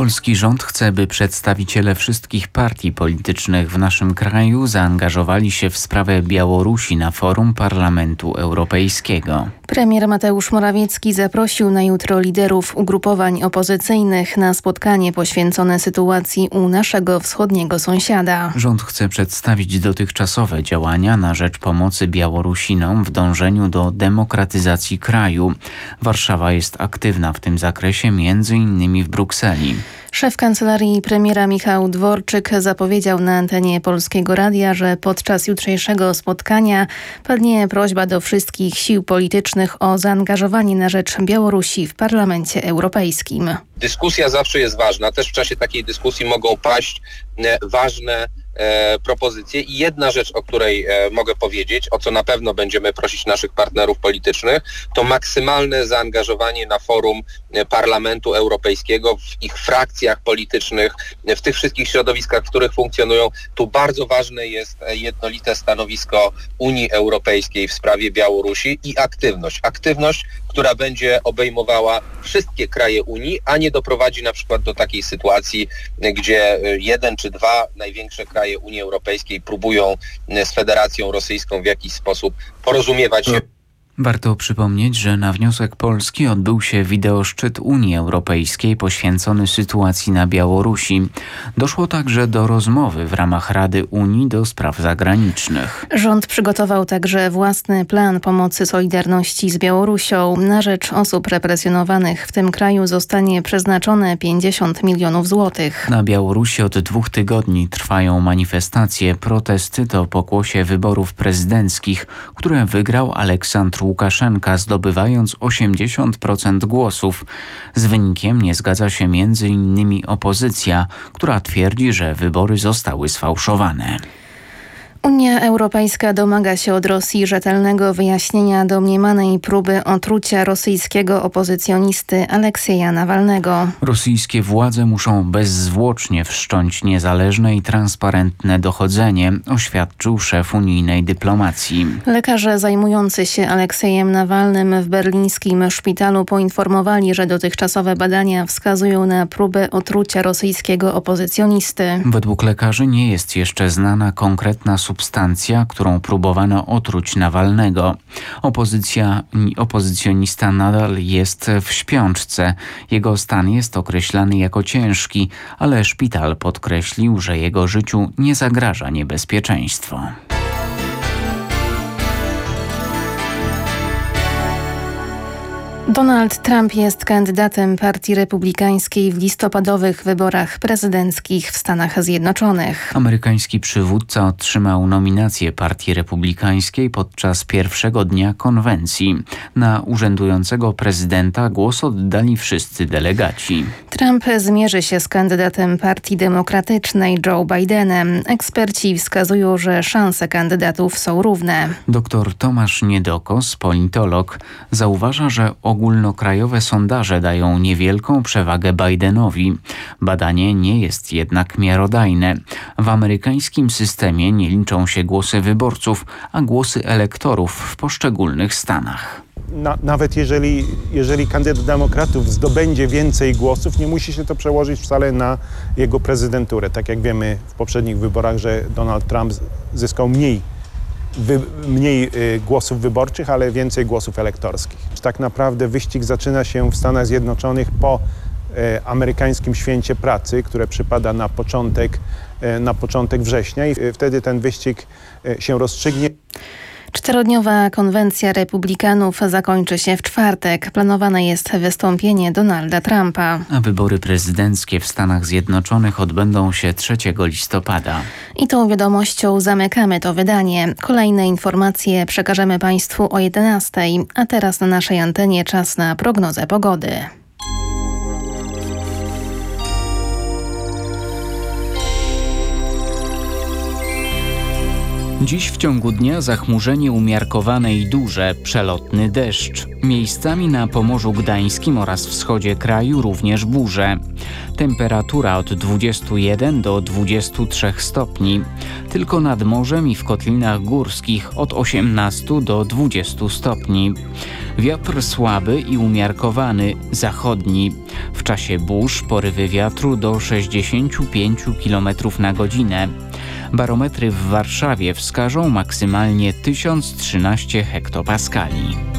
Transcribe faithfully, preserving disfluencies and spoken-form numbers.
Polski rząd chce, by przedstawiciele wszystkich partii politycznych w naszym kraju zaangażowali się w sprawę Białorusi na forum Parlamentu Europejskiego. Premier Mateusz Morawiecki zaprosił na jutro liderów ugrupowań opozycyjnych na spotkanie poświęcone sytuacji u naszego wschodniego sąsiada. Rząd chce przedstawić dotychczasowe działania na rzecz pomocy Białorusinom w dążeniu do demokratyzacji kraju. Warszawa jest aktywna w tym zakresie, między innymi w Brukseli. Szef kancelarii premiera Michał Dworczyk zapowiedział na antenie Polskiego Radia, że podczas jutrzejszego spotkania padnie prośba do wszystkich sił politycznych o zaangażowanie na rzecz Białorusi w Parlamencie Europejskim. Dyskusja zawsze jest ważna. Też w czasie takiej dyskusji mogą paść ważne E, propozycje i jedna rzecz, o której e, mogę powiedzieć, o co na pewno będziemy prosić naszych partnerów politycznych, to maksymalne zaangażowanie na forum e, Parlamentu Europejskiego w ich frakcjach politycznych, e, w tych wszystkich środowiskach, w których funkcjonują. Tu bardzo ważne jest e, jednolite stanowisko Unii Europejskiej w sprawie Białorusi i aktywność. Aktywność, która będzie obejmowała wszystkie kraje Unii, a nie doprowadzi na przykład do takiej sytuacji, e, gdzie jeden czy dwa największe kraje Unii Europejskiej próbują z Federacją Rosyjską w jakiś sposób porozumiewać się. Warto przypomnieć, że na wniosek Polski odbył się wideoszczyt Unii Europejskiej poświęcony sytuacji na Białorusi. Doszło także do rozmowy w ramach Rady Unii do Spraw Zagranicznych. Rząd przygotował także własny plan pomocy Solidarności z Białorusią. Na rzecz osób represjonowanych w tym kraju zostanie przeznaczone pięćdziesiąt milionów złotych. Na Białorusi od dwóch tygodni trwają manifestacje. Protesty to pokłosie wyborów prezydenckich, które wygrał Aleksandr Łukaszenka, zdobywając osiemdziesiąt procent głosów. Z wynikiem nie zgadza się między innymi opozycja, która twierdzi, że wybory zostały sfałszowane. Unia Europejska domaga się od Rosji rzetelnego wyjaśnienia domniemanej próby otrucia rosyjskiego opozycjonisty Aleksieja Nawalnego. Rosyjskie władze muszą bezzwłocznie wszcząć niezależne i transparentne dochodzenie, oświadczył szef unijnej dyplomacji. Lekarze zajmujący się Aleksiejem Nawalnym w berlińskim szpitalu poinformowali, że dotychczasowe badania wskazują na próbę otrucia rosyjskiego opozycjonisty. Według lekarzy nie jest jeszcze znana konkretna substancja, substancja, którą próbowano otruć Nawalnego. Opozycja, opozycjonista nadal jest w śpiączce. Jego stan jest określany jako ciężki, ale szpital podkreślił, że jego życiu nie zagraża niebezpieczeństwo. Donald Trump jest kandydatem Partii Republikańskiej w listopadowych wyborach prezydenckich w Stanach Zjednoczonych. Amerykański przywódca otrzymał nominację Partii Republikańskiej podczas pierwszego dnia konwencji. Na urzędującego prezydenta głos oddali wszyscy delegaci. Trump zmierzy się z kandydatem Partii Demokratycznej Joe Bidenem. Eksperci wskazują, że szanse kandydatów są równe. Doktor Tomasz Niedokos, politolog, zauważa, że ogólnokrajowe sondaże dają niewielką przewagę Bidenowi. Badanie nie jest jednak miarodajne. W amerykańskim systemie nie liczą się głosy wyborców, a głosy elektorów w poszczególnych stanach. Na, nawet jeżeli, jeżeli kandydat demokratów zdobędzie więcej głosów, nie musi się to przełożyć wcale na jego prezydenturę. Tak jak wiemy w poprzednich wyborach, że Donald Trump zyskał mniej Wy, mniej y, głosów wyborczych, ale więcej głosów elektorskich. Tak naprawdę wyścig zaczyna się w Stanach Zjednoczonych po y, amerykańskim święcie pracy, które przypada na początek, y, na początek września i y, wtedy ten wyścig y, się rozstrzygnie. Czterodniowa konwencja republikanów zakończy się w czwartek. Planowane jest wystąpienie Donalda Trumpa. A wybory prezydenckie w Stanach Zjednoczonych odbędą się trzeciego listopada. I tą wiadomością zamykamy to wydanie. Kolejne informacje przekażemy Państwu o jedenastej, a teraz na naszej antenie czas na prognozę pogody. Dziś w ciągu dnia zachmurzenie umiarkowane i duże, przelotny deszcz. Miejscami na Pomorzu Gdańskim oraz wschodzie kraju również burze. Temperatura od dwudziestu jeden do dwudziestu trzech stopni. Tylko nad morzem i w kotlinach górskich od osiemnastu do dwudziestu stopni. Wiatr słaby i umiarkowany, zachodni. W czasie burz porywy wiatru do sześćdziesięciu pięciu kilometrów na godzinę. Barometry w Warszawie wskażą maksymalnie tysiąc trzynaście hektopaskali.